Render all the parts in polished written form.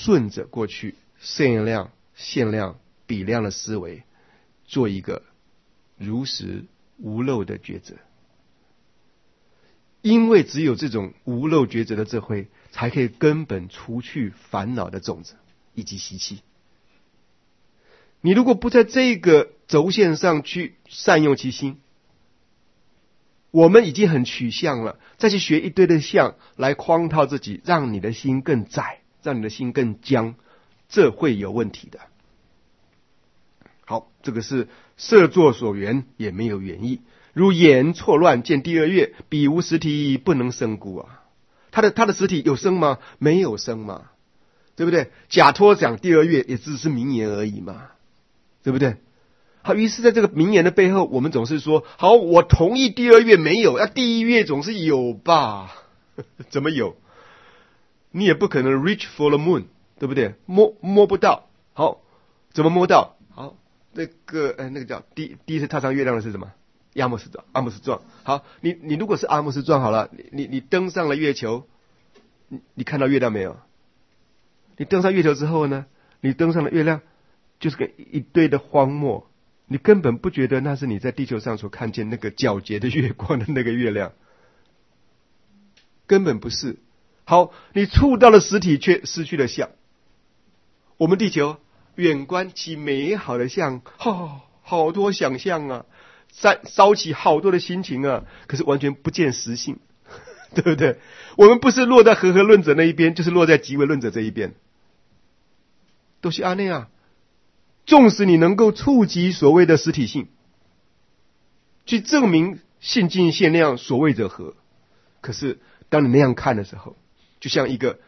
顺着过去摄影量、限量、比量的思维，做一个如实无漏的抉择。因为只有这种无漏抉择的智慧，才可以根本除去烦恼的种子以及习气。你如果不在这个轴线上去善用其心，我们已经很取向了，再去学一堆的相来框套自己，让你的心更窄，让你的心更僵，这会有问题的。好，这个是色作所缘，也没有缘意。如眼错乱见第二月，彼无实体，不能生故啊。他的实体有生吗？没有生嘛，对不对？假托讲第二月也只是名言而已嘛，对不对？好，于是在这个名言的背后，我们总是说，好，我同意第二月没有，第一月总是有吧？怎么有？你也不可能 reach for the moon， 对不对？摸不到。好，怎么摸到？好，那个叫第一次踏上月亮的是什么？阿姆斯壮。好，你如果是阿姆斯壮好了，你登上了月球，你看到月亮没有？你登上月球之后呢？你登上了月亮，就是个一堆的荒漠，你根本不觉得那是你在地球上所看见那个皎洁的月光的那个月亮，根本不是。好，你触到了实体，却失去了相。我们地球远观其美好的相，好多想象啊，烧起好多的心情啊，可是完全不见实性，对不对？我们不是落在和合论者那一边，就是落在极为论者这一边，都是阿内啊。纵使你能够触及所谓的实体性，去证明性尽限量所谓者何，可是当你那样看的时候，就像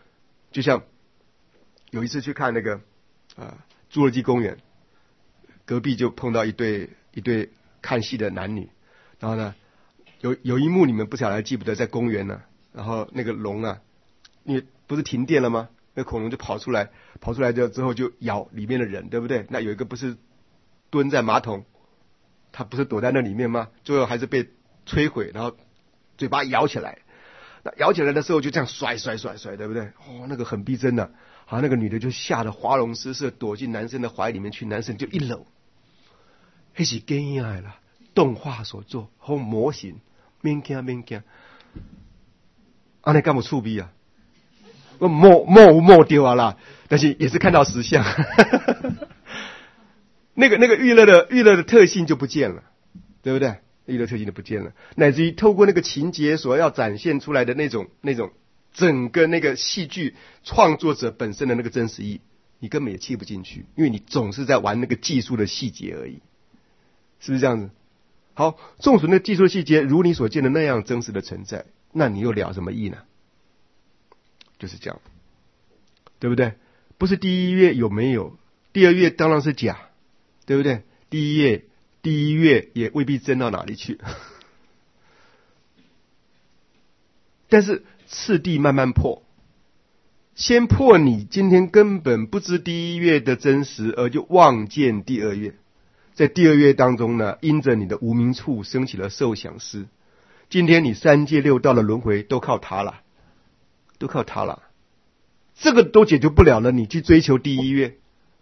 有一次去看那个侏罗纪公园，隔壁就碰到一对看戏的男女，然后呢，有一幕你们不晓得记不得，在公园呢，然后那个龙啊，因为不是停电了吗？那恐龙就跑出来之后就咬里面的人，对不对？那有一个不是蹲在马桶，他不是躲在那里面吗？最后还是被摧毁，然后嘴巴咬起来。那咬起来的时候就这样甩，对不对？那个很逼真的。好，那个女的就吓得花容失色，躲进男生的怀里面去，男生就一搂。那是电影来了，动画所做，模型，免惊。那干嘛触逼啊？摸丢啊啦，但是也是看到实相，那个娱乐的特性就不见了，对不对？娱乐特性就不见了，乃至于透过那个情节所要展现出来的那种整个那个戏剧创作者本身的那个真实意，你根本也切不进去，因为你总是在玩那个技术的细节而已，是不是这样子？好，纵使那技术细节如你所见的那样真实的存在，那你又了什么意呢？就是这样，对不对？不是第一月有没有，第二月当然是假，对不对？第一月也未必真到哪里去，但是次第慢慢破，先破你今天根本不知第一月的真实，而就妄见第二月，在第二月当中呢，因着你的无明处升起了受想思，今天你三界六道的轮回都靠它了，这个都解决不了了，你去追求第一月，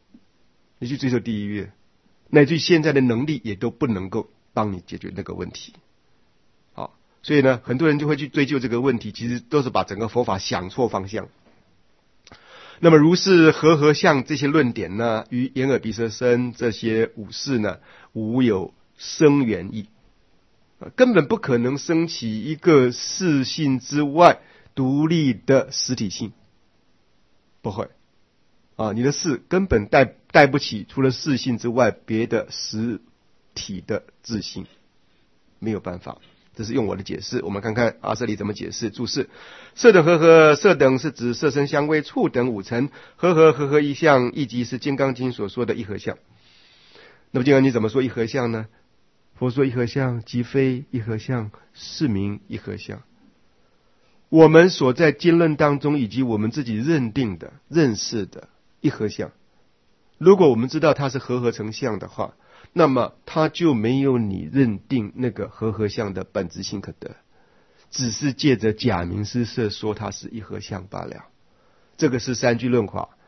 乃至于现在的能力也都不能够帮你解决那个问题。好，所以呢，很多人就会去追究这个问题，其实都是把整个佛法想错方向。那么如是和相这些论点呢，与眼耳鼻舌身这些五事呢，无有生缘意，根本不可能升起一个事性之外独立的实体性，不会你的事根本带不起除了事性之外别的实体的自性，没有办法。这是用我的解释，我们看看这里怎么解释。注释：色等和合，色等是指色声香味触等五尘，和一相，亦即是金刚经所说的一合相。那么金刚经怎么说一合相呢？佛说一合相即非一合相，是名一合相。我们所在经论当中以及我们自己认定的认识的一合相，如果我们知道它是合成相的话，那么它就没有你认定那个合相的本质性可得，只是借着假名施色说它是一合相罢了。这个是三句论法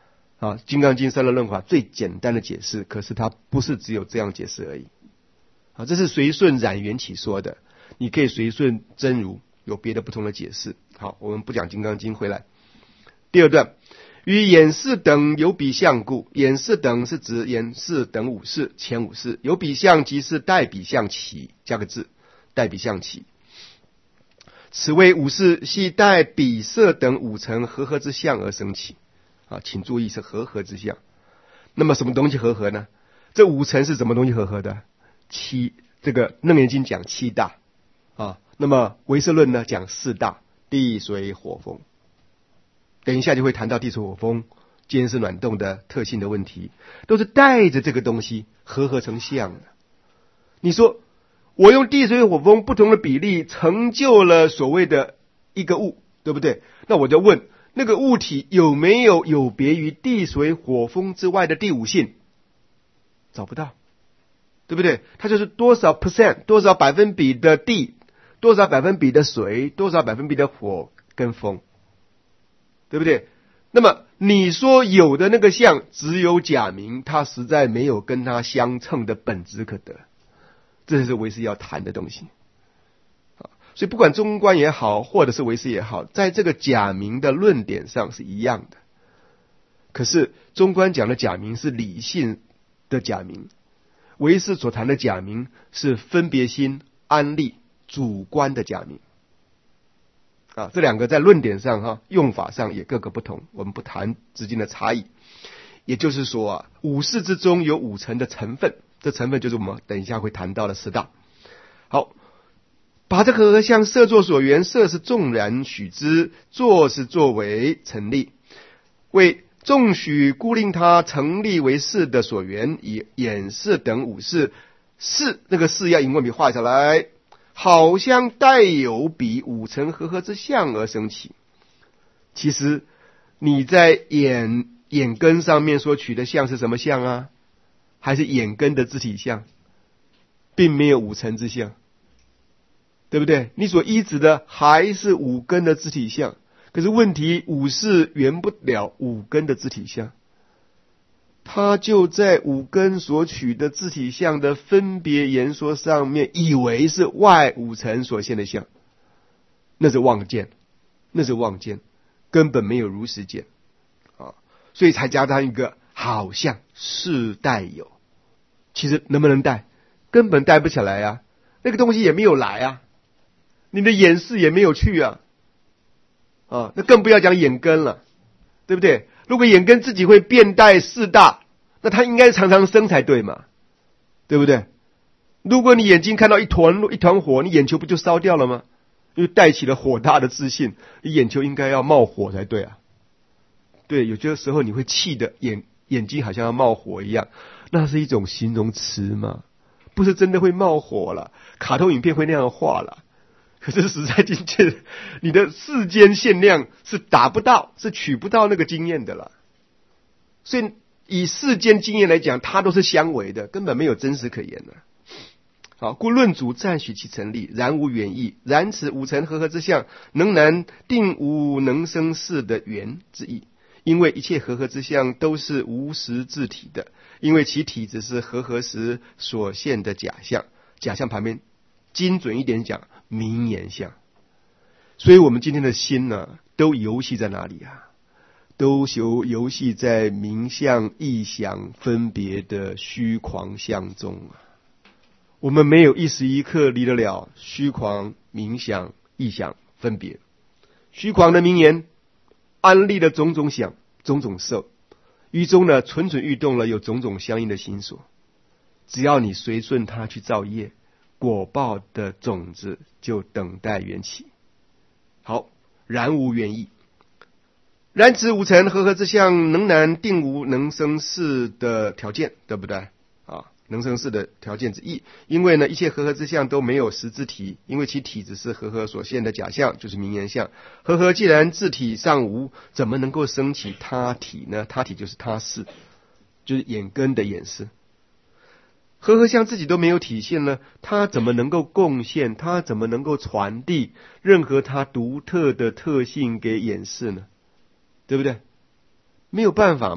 啊，《金刚经》三轮论法最简单的解释，可是它不是只有这样解释而已。啊，这是随顺染缘起说的，你可以随顺真如有别的不同的解释。好，我们不讲《金刚经》，回来。第二段，与眼识等有比相故，眼识等是指眼识等五识，前五识，有比相即是带比相起，加个字，带比相起。此为五识系带比色等五层和合之相而生起。啊，请注意是和合之相。那么什么东西和合呢？这五层是什么东西和合的？这个楞严经讲七大啊，那么唯识论呢讲四大，地水火风。等一下就会谈到地水火风坚实暖动的特性的问题，都是带着这个东西和合成相的。你说我用地水火风不同的比例成就了所谓的一个物，对不对？那我就问，那个物体有没有有别于地水火风之外的第五性？找不到，对不对？它就是多少 percent 多少百分比的地，多少百分比的水，多少百分比的火跟风，对不对？那么你说有的那个相只有假名，它实在没有跟它相称的本质可得，这是唯识要谈的东西。所以不管中观也好，或者是唯识也好，在这个假名的论点上是一样的。可是中观讲的假名是理性的假名，唯识所谈的假名是分别心、安立、主观的假名。啊，这两个在论点上用法上也各个不同，我们不谈之间的差异。也就是说五识之中有五层的成分，这成分就是我们等一下会谈到的四大。好，把这个和合相设作所缘，设是纵然许之，作是作为成立，为纵许孤令它成立为事的所缘，以眼识等五识，是那个识要引文笔画下来，好像带有比五层和合之相而生起。其实你在眼根上面所取的相是什么相啊？还是眼根的自体相，并没有五层之相，对不对？你所依止的还是五根的自体相，可是问题五识圆不了五根的自体相，他就在五根所取的自体相的分别言说上面，以为是外五层所现的相，那是妄见，根本没有如实见啊，所以才加上一个好像是带有，其实能不能带？根本带不起来啊，那个东西也没有来啊，你的眼识也没有去啊，那更不要讲眼根了，对不对？如果眼根自己会变带四大，那它应该常常生才对嘛，对不对？如果你眼睛看到一团火，你眼球不就烧掉了吗？因为带起了火大的自信，你眼球应该要冒火才对啊。对，有些时候你会气的眼睛好像要冒火一样，那是一种形容词嘛，不是真的会冒火了，卡通影片会那样画了。可是实在境界，你的世间限量是达不到，是取不到那个经验的了。所以以世间经验来讲，它都是相违的，根本没有真实可言的。好，故论主暂许其成立，然无远义。然此五层和合之相，能难定无能生事的缘之意。因为一切和合之相都是无实自体的，因为其体只是和合时所现的假象。假象旁边精准一点讲，名言相。所以我们今天的心呢，都游戏在哪里啊？都游戏在名相、意想、分别的虚诳相中啊。我们没有一时一刻离得了虚诳、名想、意想、分别。虚诳的名言，安立的种种想、种种受，于中呢蠢蠢欲动了，有种种相应的心所。只要你随顺它去造业，果报的种子就等待缘起。好，然无缘义。然此五层和合之相，能难定无能生事的条件，对不对啊？能生事的条件之一，因为呢，一切和合之相都没有实之体，因为其体只是和合所现的假象，就是名言相。和合既然自体上无，怎么能够生起他体呢？他体就是他事，就是眼根的眼识。和合相自己都没有体现了，它怎么能够贡献？它怎么能够传递任何它独特的特性给眼识呢？对不对？没有办法嘛。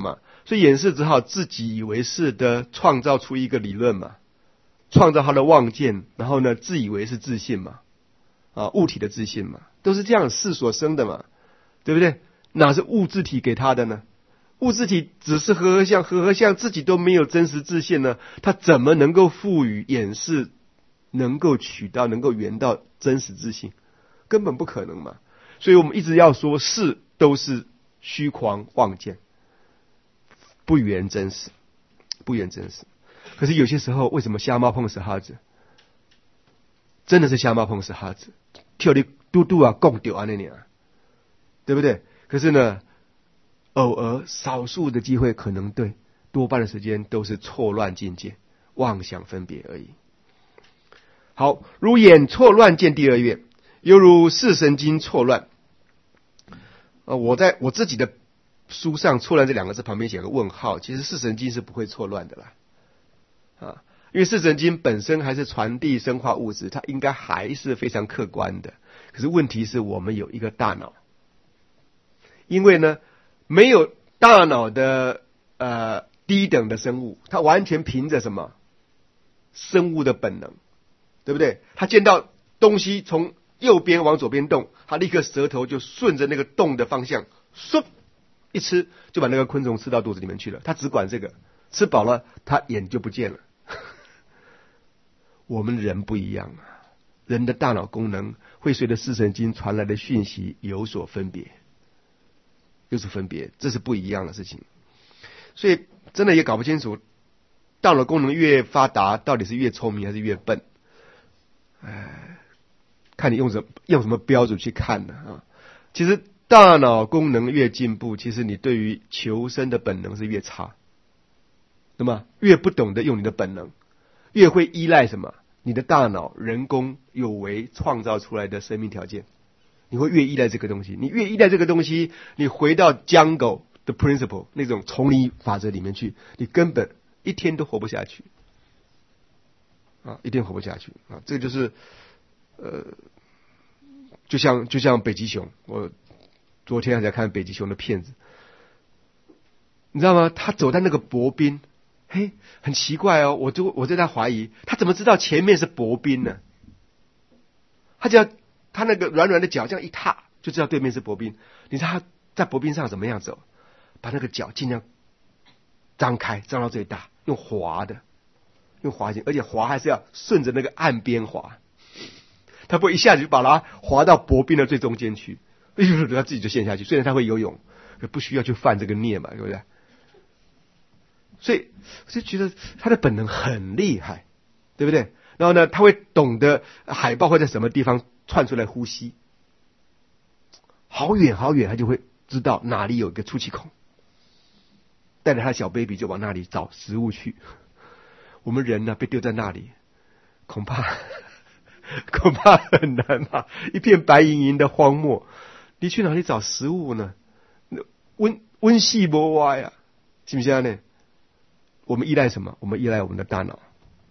所以演示只好自己以为是的创造出一个理论嘛，创造他的妄见，然后呢自以为是自信嘛，物体的自信嘛，都是这样事所生的嘛，对不对？哪是物质体给他的呢？物质体只是和合相，和合相自己都没有真实自信呢，他怎么能够赋予演示，能够取到，能够圆到真实自信？根本不可能嘛。所以我们一直要说事都是虚诳妄见，不圆真实，不圆真实。可是有些时候，为什么瞎猫碰死耗子？真的是瞎猫碰死耗子，跳的嘟嘟啊，共丢啊那年啊，对不对？可是呢，偶尔少数的机会可能对，多半的时间都是错乱境界，妄想分别而已。好，如眼错乱见第二月，犹如视神经错乱。我在我自己的书上错乱这两个字旁边写个问号，其实视神经是不会错乱的啦，因为视神经本身还是传递生化物质，它应该还是非常客观的。可是问题是我们有一个大脑，因为呢没有大脑的低等的生物，它完全凭着什么生物的本能，对不对？它见到东西从右边往左边动，它立刻舌头就顺着那个动的方向，嗖一吃就把那个昆虫吃到肚子里面去了。它只管这个，吃饱了它眼就不见了。我们人不一样啊，人的大脑功能会随着视神经传来的讯息有所分别，有所分别，这是不一样的事情。所以真的也搞不清楚，大脑功能越发达，到底是越聪明还是越笨？看你用什么标准去看呢？其实大脑功能越进步，其实你对于求生的本能是越差。那么越不懂得用你的本能，越会依赖什么？你的大脑人工有为创造出来的生命条件，你会越依赖这个东西。你越依赖这个东西，你回到 jungle 的 principle 那种丛林法则里面去，你根本一天都活不下去一天活不下去这个就是就像北极熊，我昨天还在看北极熊的片子，你知道吗？他走在那个薄冰，很奇怪哦，我在他怀疑，他怎么知道前面是薄冰呢？他只要他那个软软的脚这样一踏，就知道对面是薄冰。你知道他在薄冰上怎么样走？把那个脚尽量张开，张到最大，用滑行，而且滑还是要顺着那个岸边滑，他不会一下子就把它滑到薄冰的最中间去，他自己就陷下去。虽然他会游泳，可不需要去犯这个孽嘛，对不对？所以我就觉得他的本能很厉害，对不对？然后呢，他会懂得海豹会在什么地方窜出来呼吸，好远好远，他就会知道哪里有一个出气孔，带着他的小 baby 就往那里找食物去。我们人呢被丢在那里，恐怕很难嘛，一片白莹莹的荒漠，你去哪里找食物呢？温细波蛙呀，是不是呢？我们依赖什么？我们依赖我们的大脑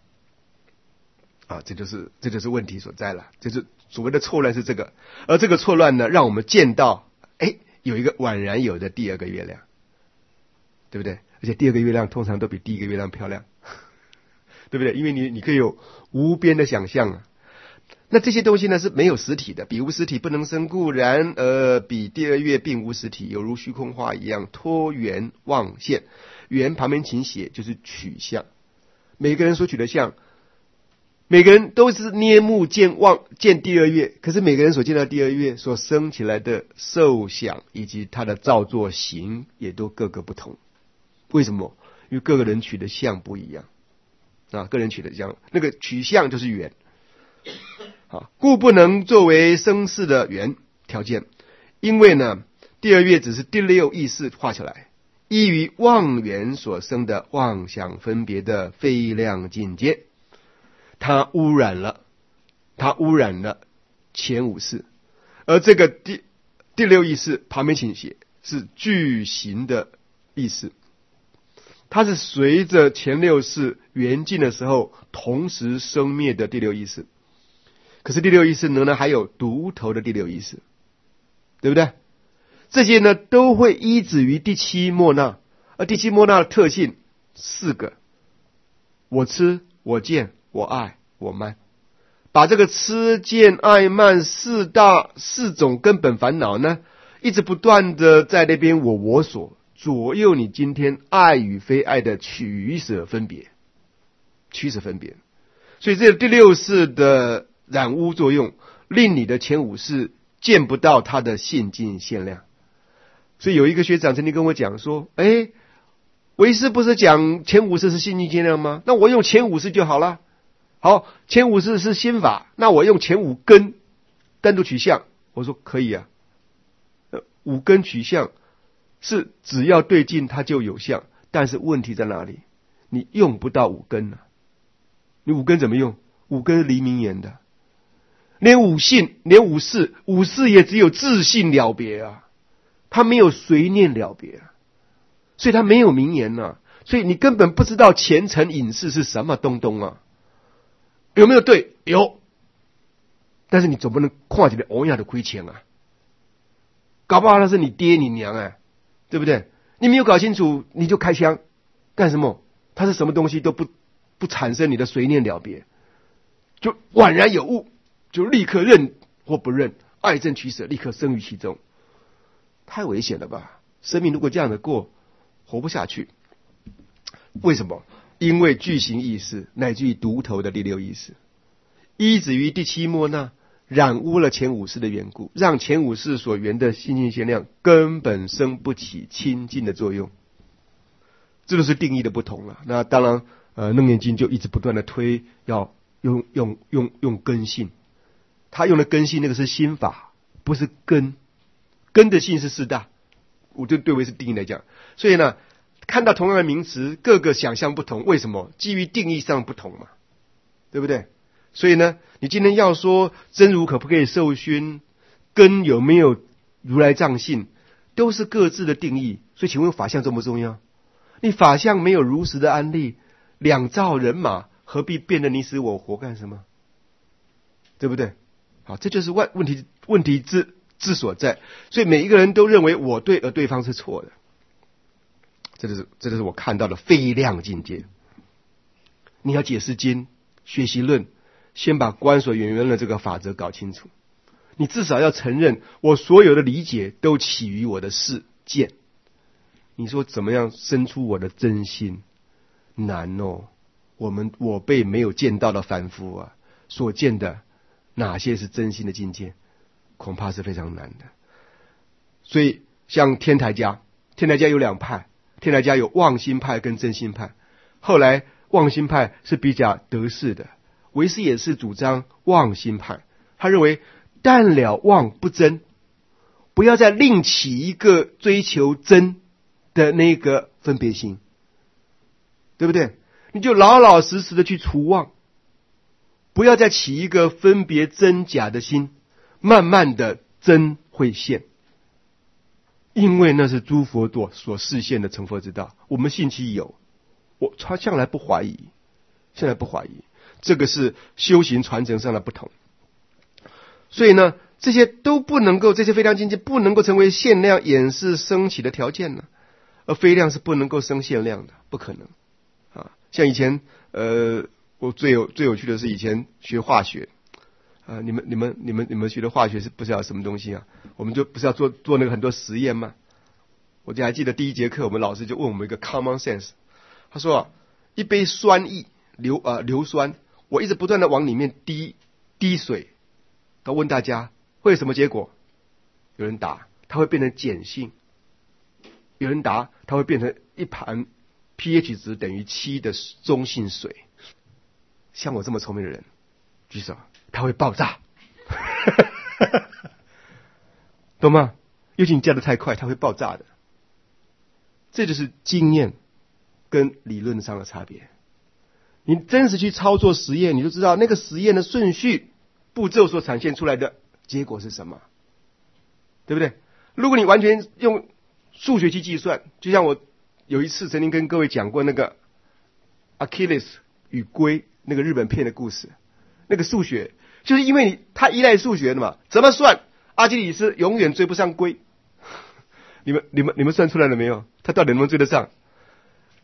这就是问题所在了。就是所谓的错乱是这个，而这个错乱呢，让我们见到有一个宛然有的第二个月亮，对不对？而且第二个月亮通常都比第一个月亮漂亮，对不对？因为你可以有无边的想象那这些东西呢是没有实体的，比无实体不能生故，然比第二月并无实体，有如虚空花一样，托缘妄现。缘旁边请写就是取相，每个人所取的相，每个人都是捏目见第二月，可是每个人所见到第二月所生起来的受想以及他的造作行也都各个不同。为什么？因为各个人取的相不一样个人取的相，那个取相就是缘故不能作为生事的缘条件。因为呢，第二月只是第六意识画起来，依于妄缘所生的妄想分别的非量境界，它污染了前五识。而这个第六意识旁边请写是具行的意识，它是随着前六识缘尽的时候同时生灭的第六意识。可是第六意识呢还有独头的第六意识，对不对？这些呢都会依止于第七末那， 而第七摩那的特性4个：我痴、我见、我爱、我慢。把这个痴、见、爱、慢四种根本烦恼呢，一直不断的在那边我所左右你今天爱与非爱的取舍分别。所以这第6世的染污作用，令你的前5世见不到它的现尽现量。所以有一个学长曾经跟我讲说，唯识不是讲前5世是现尽现量吗？那我用前5世就好了。好，前5世是心法，那我用前5根单独取相。我说可以啊，5根取相是只要对境它就有相，但是问题在哪里？你用不到5根啊。你5根怎么用？5根是离名言的，连5性，连5事，5事也只有自性了别啊，它没有随念了别啊，所以它没有名言啊，所以你根本不知道前尘隐士是什么东东啊。有没有对？有，但是你总不能跨起来欧亚的亏钱啊，搞不好那是你爹你娘对不对？你没有搞清楚你就开枪干什么？它是什么东西都不产生你的随念了别，就宛然有物，就立刻认或不认，爱憎取舍立刻生于其中，太危险了吧？生命如果这样的过，活不下去。为什么？因为具行意识乃至于独头的第6意识，依止于第7摩那染污了前5世的缘故，让前5世所缘的现尽现量根本生不起清净的作用。这就是定义的不同了。那当然楞严经就一直不断的推要用根性，他用的根性那个是心法，不是根的性是4大，我就对唯识定义来讲。所以呢，看到同样的名词，各个想象不同，为什么？基于定义上不同嘛，对不对？所以呢，你今天要说真如可不可以受熏，根有没有如来藏性，都是各自的定义。所以请问法相重不重要？你法相没有如实的安立，2造人马，何必变得你死我活干什么？对不对？好，这就是问题之所在。所以每一个人都认为我对，而对方是错的。这就是我看到的非量境界。你要解释经、学习论，先把观所缘缘的这个法则搞清楚。你至少要承认，我所有的理解都起于我的视见。你说怎么样生出我的真心？难哦。我辈没有见到的凡夫啊，所见的哪些是真心的境界，恐怕是非常难的。所以像天台家有2派。天台家有妄心派跟真心派，后来妄心派是比较得势的，唯识也是主张妄心派。他认为但了妄不真，不要再另起一个追求真的那个分别心，对不对？你就老老实实的去除妄，不要再起一个分别真假的心，慢慢的真会现。因为那是诸佛所示现的成佛之道，我们信其有，他向来不怀疑，这个是修行传承上的不同。所以呢，这些都不能够，这些非量境界不能够成为限量演示升起的条件呢，而非量是不能够生限量的，不可能啊。像以前我最有趣的是以前学化学。你们学的化学是不知道什么东西啊？我们就不是要做那个很多实验吗？我就还记得第1节课，我们老师就问我们一个 common sense， 他说一杯酸液硫酸，我一直不断的往里面滴水，他问大家会有什么结果？有人答它会变成碱性，有人答它会变成一盘 pH 值等于7的中性水。像我这么聪明的人举手，它会爆炸懂吗？尤其你加的太快，它会爆炸的。这就是经验跟理论上的差别。你真实去操作实验，你就知道那个实验的顺序步骤所产现出来的结果是什么，对不对？如果你完全用数学去计算，就像我有一次曾经跟各位讲过那个 Achilles 与龟那个日本片的故事，那个数学就是因为他依赖数学的嘛，怎么算阿基里斯永远追不上龟。你们算出来了没有？他到底能不能追得上？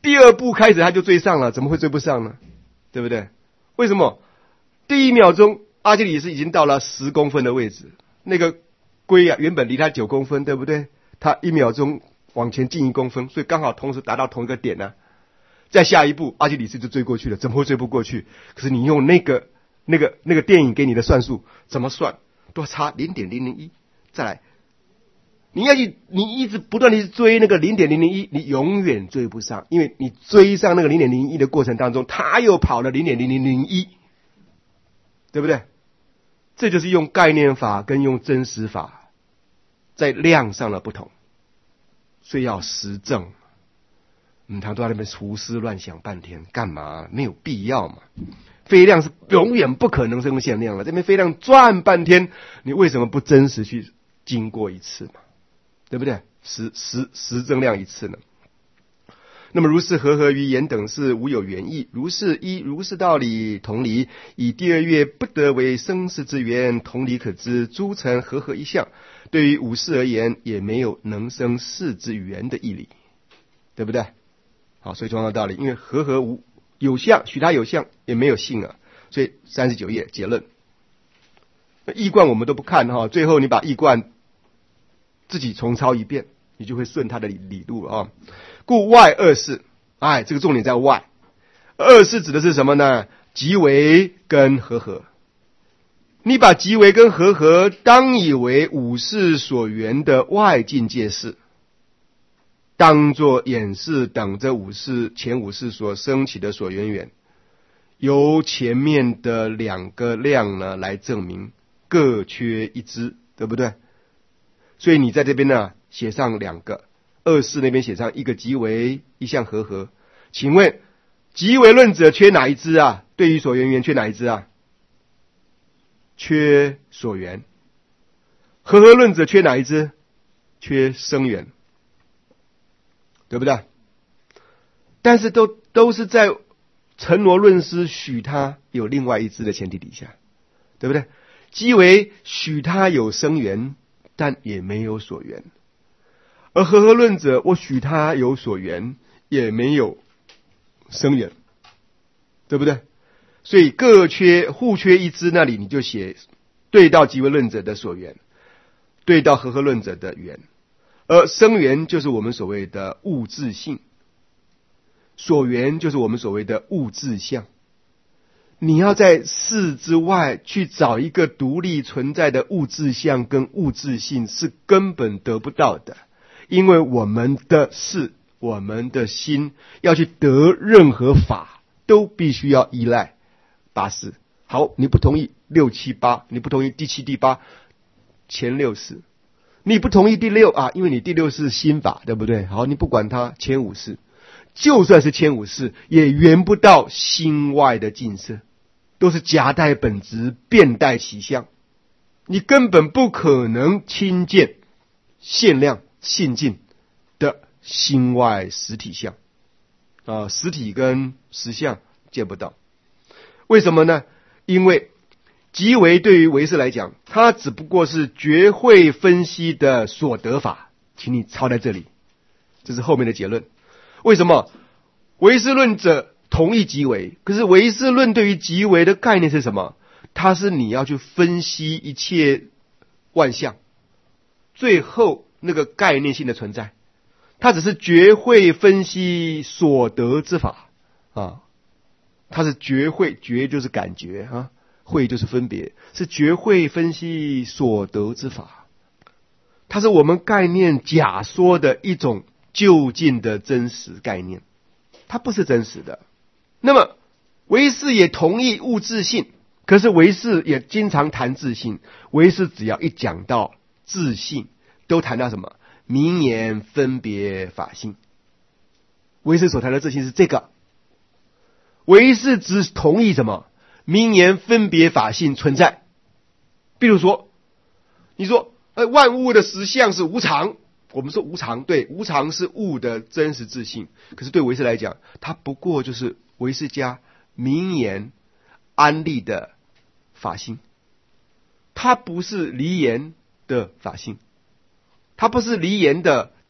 第二步开始他就追上了，怎么会追不上呢？对不对？为什么？第一秒钟阿基里斯已经到了10公分的位置，那个龟啊原本离他9公分，对不对？他1秒钟往前进1公分，所以刚好同时达到同一个点呢。再下一步阿基里斯就追过去了，怎么会追不过去？可是你用那个电影给你的算术怎么算都差 0.001， 再来你一直不断的追那个 0.001， 你永远追不上，因为你追上那个 0.001 的过程当中，他又跑了 0.0001， 对不对？这就是用概念法跟用真实法在量上的不同，所以要实证。他都在那边胡思乱想半天，干嘛？没有必要嘛。飞量是永远不可能是用限量的，这边飞量转半天，你为什么不真实去经过一次嘛？对不对？实证量一次呢？那么如是和合于言等事无有原意，如是一如是道理，同理以第二月不得为生死之源，同理可知诸尘和合一相，对于五事而言也没有能生事之源的义理，对不对？好，所以同样的道理，因为和合无有相，许它有相也没有性啊，所以39页结论。义贯我们都不看哈，最后你把义贯自己重抄一遍，你就会顺它的理路啊。故外二事，这个重点在外。二事指的是什么呢？即为跟和合。你把即为跟和合当以为五事所缘的外境界事，当作演示等这前五事所升起的所缘缘，由前面的2个量呢来证明，各缺一支，对不对？所以你在这边呢写上2个，二事那边写上一个即为，一项和合。请问即为论者缺哪一支啊？对于所缘缘缺哪一支啊？缺所缘。和合论者缺哪一支？缺生缘，对不对？但是都是在陈罗论师许他有另外一支的前提底下，对不对？即为许他有生缘，但也没有所缘，而和合论者我许他有所缘，也没有生缘，对不对？所以互缺一支，那里你就写对到即为论者的所缘，对到和合论者的缘，而生缘就是我们所谓的物质性，所缘就是我们所谓的物质相。你要在事之外去找一个独立存在的物质相跟物质性是根本得不到的，因为我们的事，我们的心要去得任何法都必须要依赖8事。好，你不同意6、7、8，你不同意第7、第8，前6事，你不同意第6啊，因为你第6是心法，对不对？好，你不管它前5事，就算是前5事，也圆不到心外的境色，都是假带本质，变带其相，你根本不可能亲见限量性境的心外实体相实体跟实相见不到。为什么呢？因为即为对于唯识来讲，它只不过是觉会分析的所得法，请你抄在这里，这是后面的结论。为什么唯识论者同意即为？可是唯识论对于即为的概念是什么？它是你要去分析一切万象，最后那个概念性的存在，它只是觉会分析所得之法它是觉会，觉就是感觉会就是分别，是觉会分析所得之法，它是我们概念假说的一种究竟的真实概念，它不是真实的。那么唯识也同意物质性，可是唯识也经常谈自性，唯识只要一讲到自性，都谈到什么？名言分别法性。唯识所谈的自性是这个，唯识只同意什么？名言分别法性存在。比如说你说万物的实相是无常，我们说无常，对，无常是物的真实自性，可是对唯识来讲，它不过就是唯识家名言安立的法性，它不是离言的法性，它不是离言的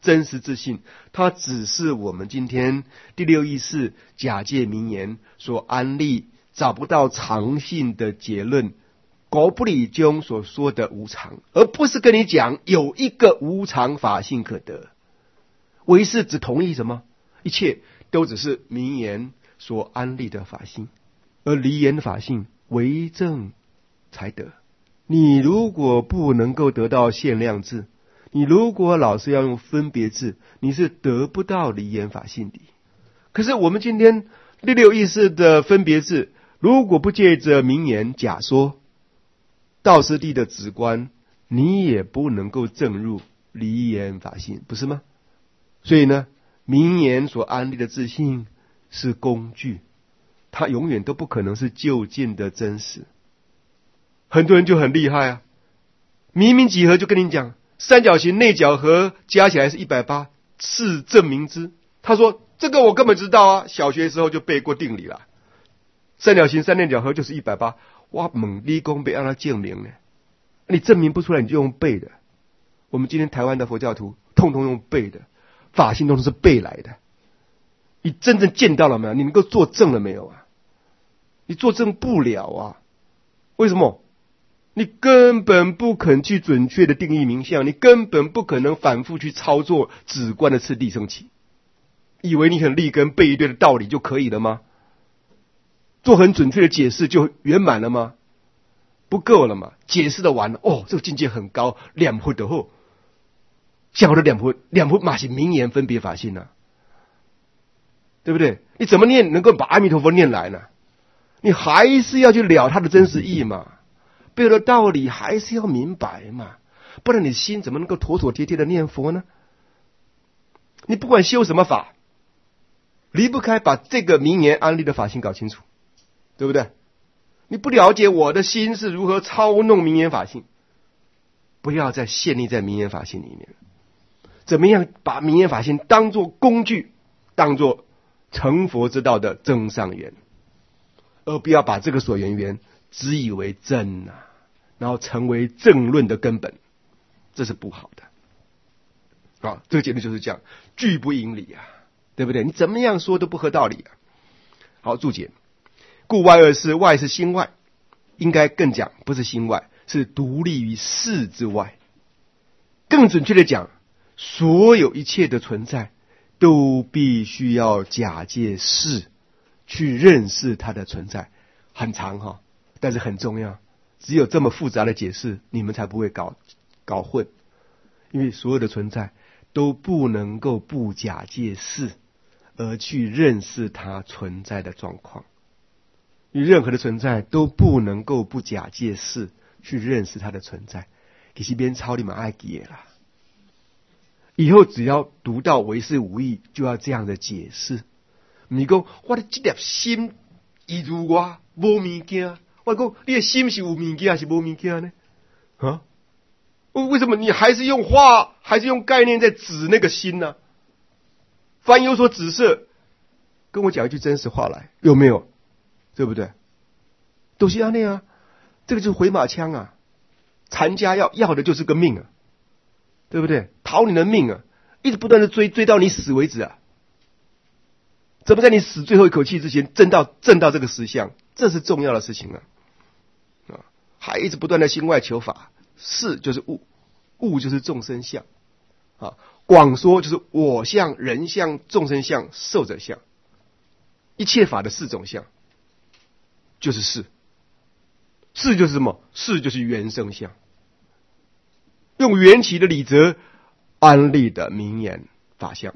真实自信，它只是我们今天第六意识假借名言所安立找不到常性的结论，狗不理中所说的无常，而不是跟你讲有一个无常法性可得。唯识只同意什么？一切都只是名言所安立的法性，而离言法性为正才得。你如果不能够得到限量智，你如果老是要用分别智，你是得不到离言法性的。可是我们今天第六意识的分别智，如果不借着名言假说道师地的直观，你也不能够证入离言法性，不是吗？所以呢，名言所安立的自信是工具，它永远都不可能是究竟的真实。很多人就很厉害啊，明明几何就跟你讲三角形内角和加起来是180，是证明之。他说这个我根本知道啊，小学时候就背过定理了，三角形三内角和就是180。哇，猛理工被让他证明呢，你证明不出来你就用背的。我们今天台湾的佛教徒通通用背的，法性都是背来的。你真正见到了没有？你能够作证了没有啊？你作证不了啊。为什么？你根本不肯去准确的定义名相，你根本不可能反复去操作止观的次第升起，以为你很立根背一堆的道理就可以了吗？做很准确的解释就圆满了吗？不够了嘛？解释的完了，哦，这个境界很高，两分的后，讲的两分嘛是名言分别法性啊，对不对？你怎么念能够把阿弥陀佛念来呢？你还是要去了它的真实意嘛，背后的道理还是要明白嘛，不然你心怎么能够妥妥帖帖的念佛呢？你不管修什么法，离不开把这个名言安立的法性搞清楚，对不对？你不了解我的心是如何操弄名言法性，不要再陷溺在名言法性里面。怎么样把名言法性当作工具，当作成佛之道的增上缘，而不要把这个所缘只以为真啊，然后成为正论的根本，这是不好的啊。这个结论就是这样，句不引理啊，对不对？你怎么样说都不合道理啊。好，注解。故外二事，外是心外，应该更讲不是心外，是独立于事之外。更准确的讲，所有一切的存在都必须要假借事去认识它的存在。很长哈，但是很重要。只有这么复杂的解释，你们才不会搞混。因为所有的存在都不能够不假借事而去认识它存在的状况。你任何的存在都不能够不假借事去认识它的存在。其实边抄你们爱记的啦。以后只要读到唯识无义，就要这样的解释。不是说我的这粒心依如我无物件，我说你的心是有物件还是无物件呢？啊？为什么你还是用话，还是用概念在指那个心呢？凡有所指涉，跟我讲一句真实话来，有没有？对不对？都是这样啊，这个就是回马枪啊！禅家要的就是个命啊，对不对？讨你的命啊，一直不断的追到你死为止啊！怎么在你死最后一口气之前证到这个实相？这是重要的事情啊！还一直不断的心外求法，事就是物，物就是众生相啊。广说就是我相、人相、众生相、寿者相，一切法的四种相。就是事，事就是什么？事就是原生相，用缘起的理则安立的名言法相。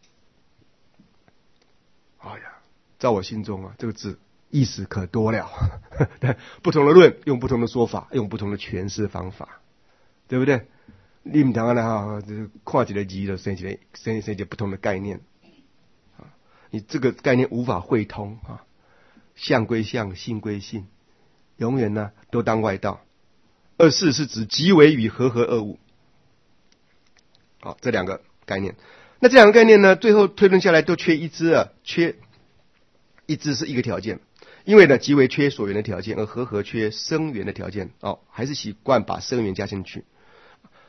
哎呀，在我心中啊，这个字意思可多了，不同的论用不同的说法，用不同的诠释方法，对不对？你们当然哈，看几个字就生一个不同的概念啊，你这个概念无法汇通啊。相归相，性归性，永远呢都当外道。二事是指即为与和合二物。好，这两个概念。那这两个概念呢，最后推论下来都缺一支啊，缺一支是一个条件。因为呢，即为缺所缘的条件，而和合缺生缘的条件。哦，还是习惯把生缘加进去。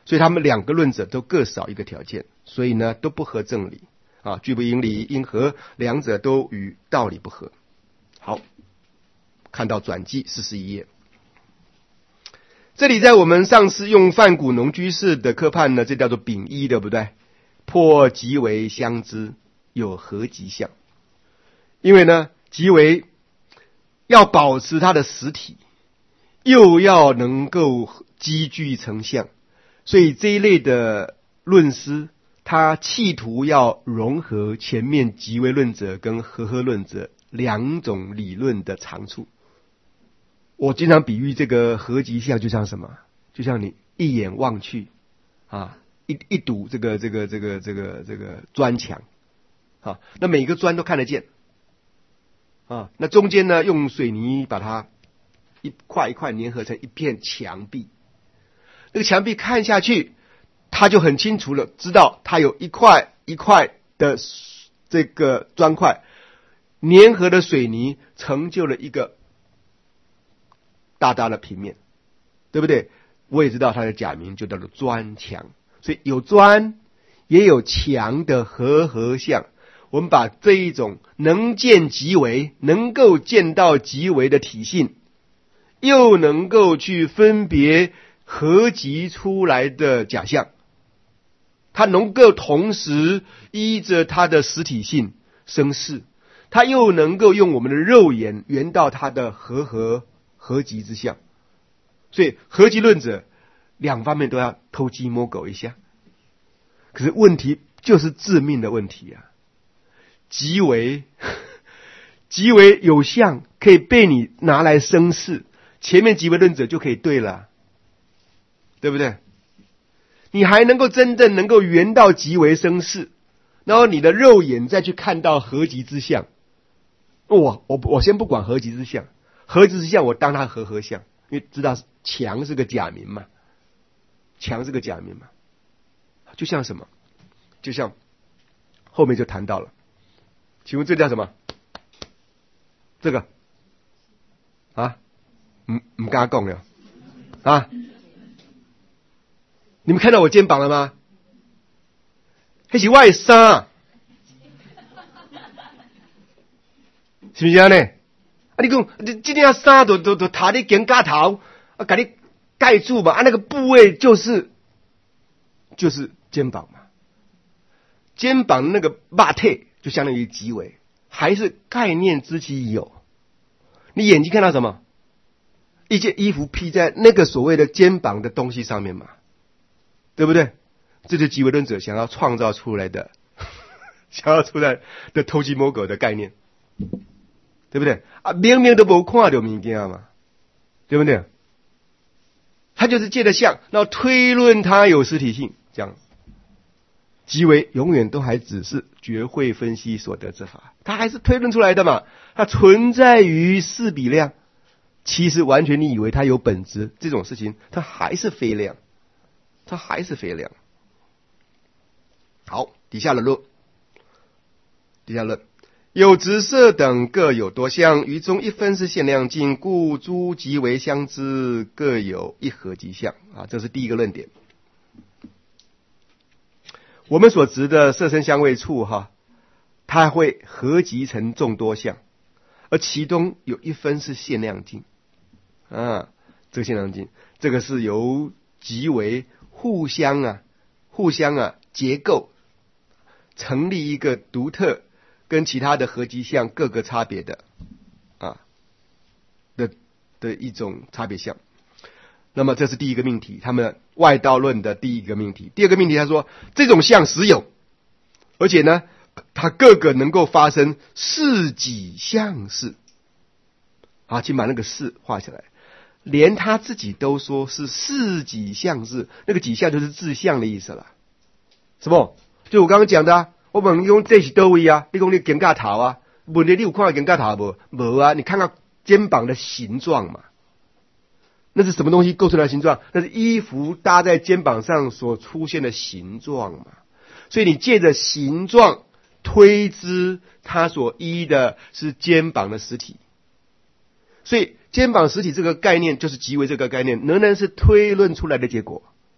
所以他们两个论者都各少一个条件，所以呢都不合正理啊，俱不应理，因何两者都与道理不合。好，看到转记41页，这里在我们上次用范谷农居士的科判呢，这叫做丙一，对不对？破即为相知，有合即相。因为呢即为要保持它的实体，又要能够积聚成相，所以这一类的论师，他企图要融合前面即为论者跟和合论者两种理论的长处。我经常比喻这个合即相就像什么？就像你一眼望去啊，一堵这个砖墙啊，那每个砖都看得见啊，那中间呢用水泥把它一块一块粘合成一片墙壁，那个墙壁看下去，他就很清楚了，知道它有一块一块的这个砖块粘合的水泥成就了一个大大的平面，对不对？我也知道它的假名就叫做砖墙，所以有砖也有墙的和合相。我们把这一种能见即为，能够见到即为的体性，又能够去分别合集出来的假象，它能够同时依着它的实体性生事，它又能够用我们的肉眼圆到它的合集之相。所以合集论者两方面都要偷鸡摸狗一下，可是问题就是致命的问题啊！即为有相可以被你拿来生事，前面即为论者就可以对了，对不对？你还能够真正能够圆到即为生事，然后你的肉眼再去看到合集之相。我先不管合集之相，合集之相我当它和合相，因为知道墙是个假名嘛，墙是个假名嘛，就像什么？就像后面就谈到了，请问这叫什么？这个啊，不敢讲了啊！你们看到我肩膀了吗？那是我的衫，是不是这样呢？啊，你讲这件衫都踏在肩胛头，啊，给你盖住嘛，啊，那个部位就是肩膀嘛，肩膀那个肉体就相当于即为，还是概念之其有。你眼睛看到什么？一件衣服披在那个所谓的肩膀的东西上面嘛，对不对？这就是即为论者想要创造出来的偷鸡摸狗的概念，对不对？啊，明明都没看到物件嘛，对不对？他就是借着相，然后推论它有实体性，这样。即为永远都还只是觉会分析所得之法，它还是推论出来的嘛，它存在于四比量，其实完全你以为它有本质，这种事情它还是非量，它还是非量。好，底下的论，有直色等各有多相，于中一分是限量境，故诸即为相知，各有一合即相啊，这是第一个论点。我们所执的色身香味触哈，它会合集成众多相，而其中有一分是限量境啊，这个限量境，这个是由即为互相结构成立一个独特跟其他的合集相各个差别的的一种差别相。那么这是第一个命题，他们外道论的第一个命题。第二个命题他说这种相实有，而且呢它各个能够发生事己相事啊，请把那个事画起来，连他自己都说是事己相事，那个己相就是自相的意思了。什么？就我刚刚讲的啊，我问你说这是哪位啊？你说你肩胛头啊？问题你有看到肩胛头不？没啊，你看到肩膀的形状嘛。那是什么东西构成的形状？那是衣服搭在肩膀上所出现的形状嘛。所以你借着形状推知它所依的是肩膀的实体。所以肩膀实体这个概念就是即为这个概念，仍然是推论出来的结果，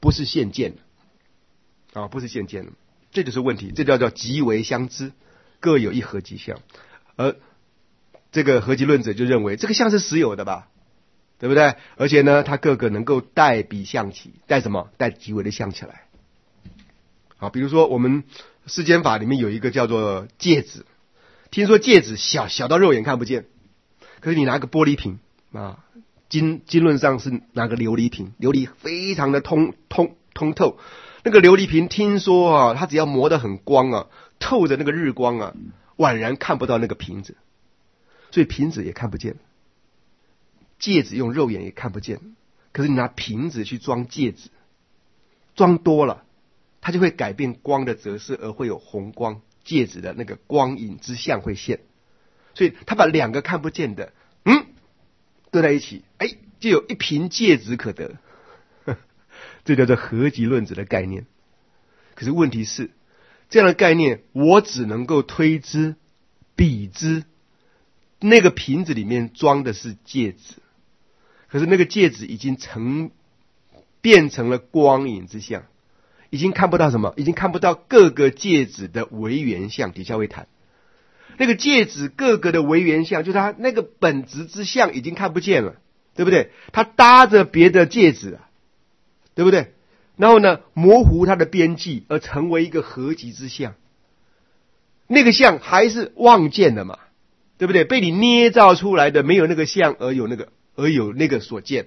不是现见啊，不是现见了，这就是问题，这叫极为相知，各有一合极相。而这个合极论者就认为这个相是实有的吧，对不对？而且呢，它各个能够带比相起，带什么？带极为的相起来。好，比如说我们世间法里面有一个叫做芥子，听说芥子小到肉眼看不见，可是你拿个玻璃瓶啊，经论上是拿个琉璃瓶，琉璃非常的通透，那个琉璃瓶听说啊，它只要磨得很光啊，透着那个日光啊，宛然看不到那个瓶子，所以瓶子也看不见，芥子用肉眼也看不见，可是你拿瓶子去装芥子，装多了，它就会改变光的折射，而会有红光，芥子的那个光影之相会现，所以他把两个看不见的搁在一起，就有一瓶芥子可得，这叫做合极论者的概念。可是问题是，这样的概念我只能够推知比知，那个瓶子里面装的是芥子，可是那个芥子已经变成了光影之相，已经看不到什么，已经看不到各个芥子的为缘相，底下会谈。那个芥子各个的为缘相，就是它那个本质之相已经看不见了，对不对？它搭着别的芥子啊，对不对？然后呢，模糊它的边际，而成为一个合极之相。那个相还是妄见的嘛，对不对？被你捏造出来的，没有那个相，而有那个所见。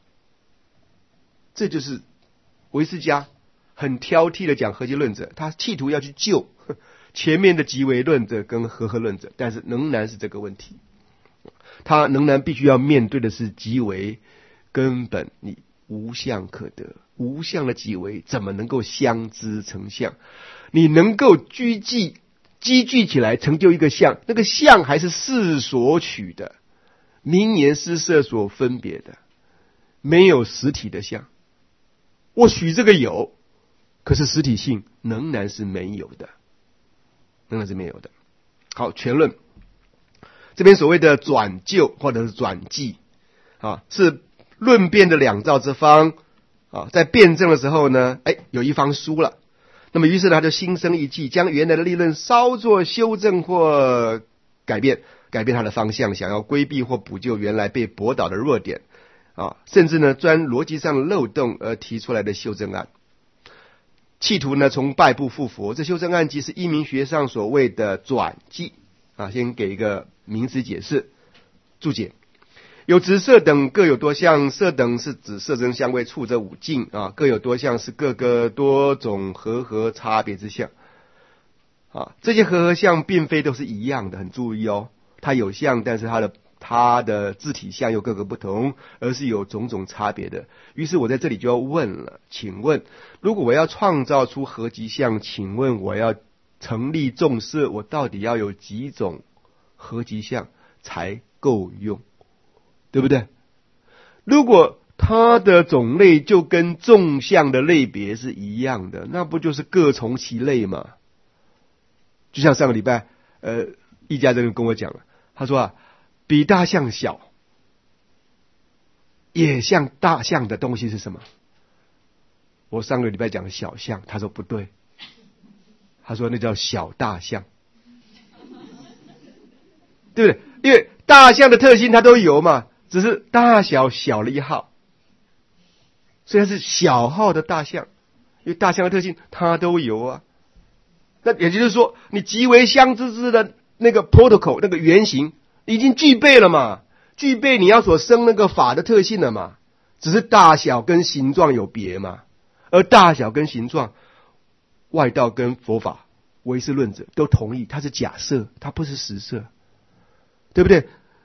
这就是唯识家很挑剔的讲合极论者，他企图要去救前面的极为论者跟合论者，但是仍然是这个问题，他仍然必须要面对的是极为根本，你无相可得，无相的极为怎么能够相知成相？你能够积聚起来成就一个相，那个相还是世所取的，名言诗色所分别的，没有实体的相。我许这个有，可是实体性仍然是没有的，仍然是没有的。好，全论这边所谓的转就或者是转记啊，是论辩的两造之方啊，在辩证的时候呢，有一方输了，那么于是呢，他就心生一计，将原来的立论稍作修正或改变他的方向，想要规避或补救原来被驳倒的弱点啊，甚至呢钻逻辑上的漏洞而提出来的修正案，企图呢从败部复活。这修正案即是一民学上所谓的转记啊，先给一个名词解释注解。有直色等各有多相，色等是指色声香味触这五境啊，各有多相是各个多种和差别之相啊，这些和相并非都是一样的，很注意哦，它有相，但是它的字体相又各个不同，而是有种种差别的。于是我在这里就要问了，请问如果我要创造出合极相，请问我要成立众色，我到底要有几种合极相才够用？对不对？如果它的种类就跟众相的类别是一样的，那不就是各从其类吗？就像上个礼拜易家这个跟我讲了，他说啊，比大象小也像大象的东西是什么？我上个礼拜讲小象，他说不对，他说那叫小大象，对不对？因为大象的特性它都有嘛，只是大小小了一号，所以它是小号的大象，因为大象的特性它都有啊。那也就是说，你极为相知的那个 protocol 那个原型已经具备了嘛，具备你要所生那个法的特性了嘛，只是大小跟形状有别嘛，而大小跟形状，外道跟佛法唯识论者都同意，它是假设，它不是实设，对不对？